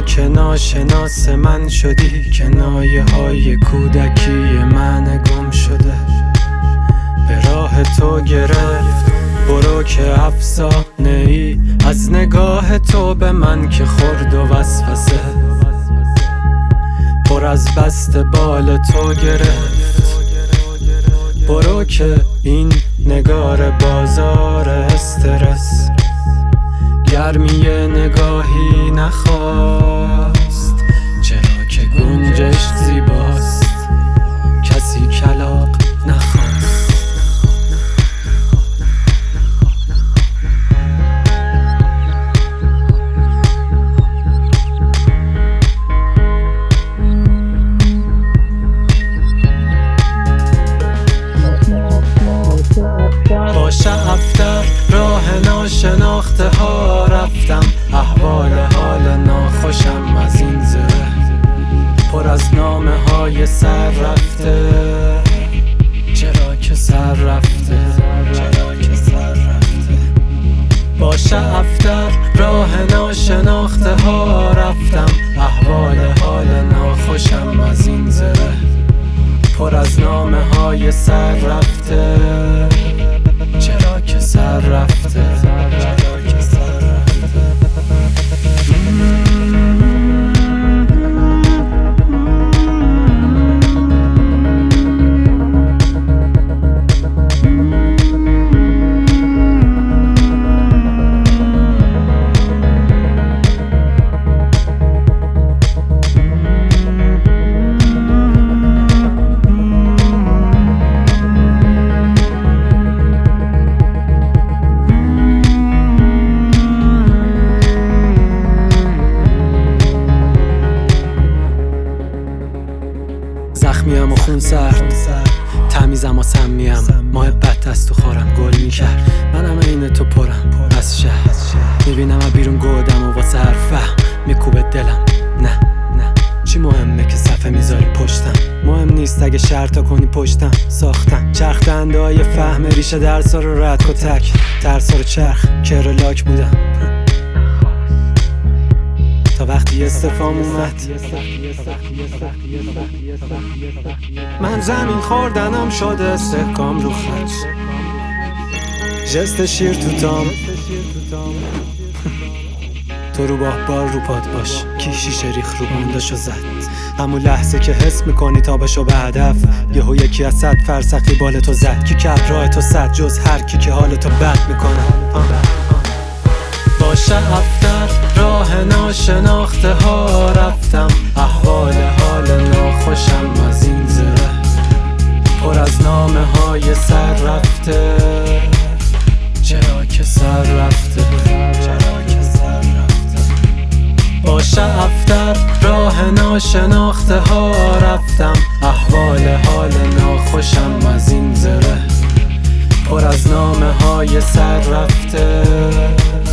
که ناشناس من شدی، کنایه های کودکی من گم شده به راه تو گرفت. برو که افسانه ای از نگاه تو به من که خورد و وسوسه پر از بست بال تو گرفت. برو که این نگار بازار استرس گرمی نگاهی نخواست. چرا که گنجش زیباست کسی کلاغ نخواست. با شعفتر راه ناشناخته ها رفتم، احوال حال ناخوشم از این زره پر از نامه های سر رفته. چرا که سر رفته. با شعفتر راه ناشناخته ها رفتم، احوال حال ناخوشم از این زره پر از نامه های سر رفته. چرا که سر رفته. زخمیم و خون سرد، تمیزم و سمیم، محبت از تو خورم گل میکرد. منم این تو پرم از شهر، میبینم بیرون گودم و واسه هر فهم میکوبه دلم. نه چی مهمه که صفحه میذاری پشتم، مهم نیست اگه شرطا کنی پشتم. ساختم چرخ دنده های فهم ریشه درسا رو رد کتک ترسا رو چرخ کر لاک بودم تا وقتی استفام اومد. من زمین خوردنم شده استحکام رو خط، جست شیر تو تام تو رو بار رو پاد باش کی شیشه ریخ رو بنداشو زد. همون لحظه که حس میکنی تابشو به هدف، یهو یکی از 100 فرسخی بال تو زد. کی کپ راه تو صد جز هر کی که حال تو بد میکنه. با شعفتر راه ناشناخته ها رفتم، احوال حال ناخوشم از این زره پر از نامه های سر رفته. چرا که سر رفته. با شعفتر راه ناشناخته ها رفتم، احوال حال ناخوشم از این زره پر از نامه های سر رفته.